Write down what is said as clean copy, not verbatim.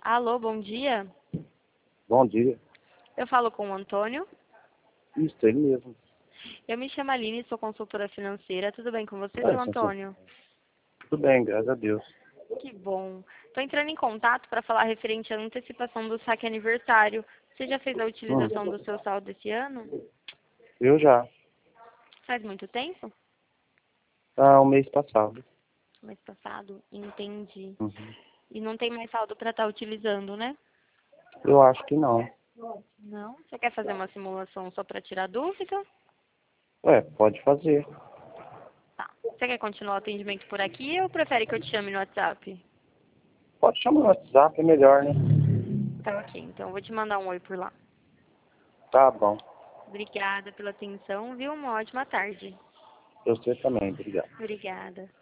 Alô, bom dia. Bom dia. Eu falo com o Antônio. Isso, ele mesmo. Eu me chamo Aline, sou consultora financeira. Tudo bem com você, seu Sim, sim. Antônio? Tudo bem, graças a Deus. Que bom. Estou entrando em contato para falar referente à antecipação do saque aniversário. Você já fez a utilização do seu saldo esse ano? Eu já. Faz muito tempo? O mês passado. Mês passado? Entendi. Uhum. E não tem mais saldo para estar utilizando, né? Eu acho que não. Não? Você quer fazer uma simulação só para tirar dúvida? Pode fazer. Tá. Você quer continuar o atendimento por aqui ou prefere que eu te chame no WhatsApp? Pode chamar no WhatsApp, é melhor, né? Tá ok, então eu vou te mandar um oi por lá. Tá bom. Obrigada pela atenção, viu? Uma ótima tarde. Você também, obrigado. Obrigada.